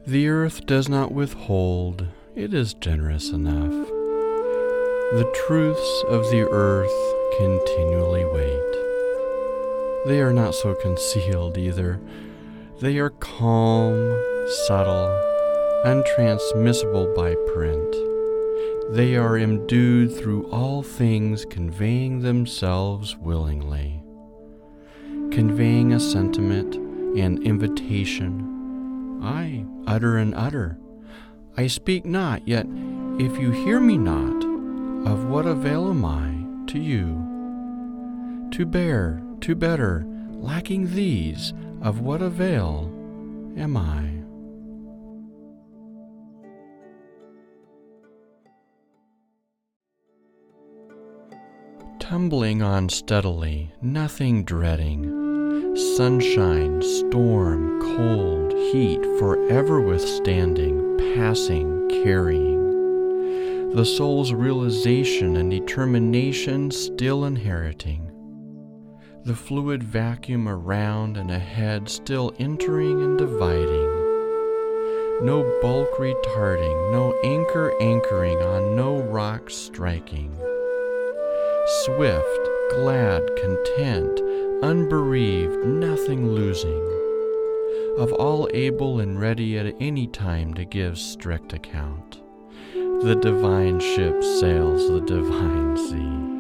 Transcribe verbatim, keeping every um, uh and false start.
The earth does not withhold, it is generous enough. The truths of the earth continually wait. They are not so concealed either. They are calm, subtle, untransmissible by print. They are imbued through all things, conveying themselves willingly, conveying a sentiment and invitation. I utter and utter. I speak not, yet if you hear me not, of what avail am I to you? To bear, to better, lacking these, of what avail am I? Tumbling on steadily, nothing dreading, sunshine, storm, cold, heat, forever withstanding, passing, carrying, the soul's realization and determination still inheriting, the fluid vacuum around and ahead still entering and dividing, no bulk retarding, no anchor anchoring on no rocks striking, swift, glad, content, unbereaved, nothing losing, of all able and ready at any time to give strict account. The divine ship sails the divine sea.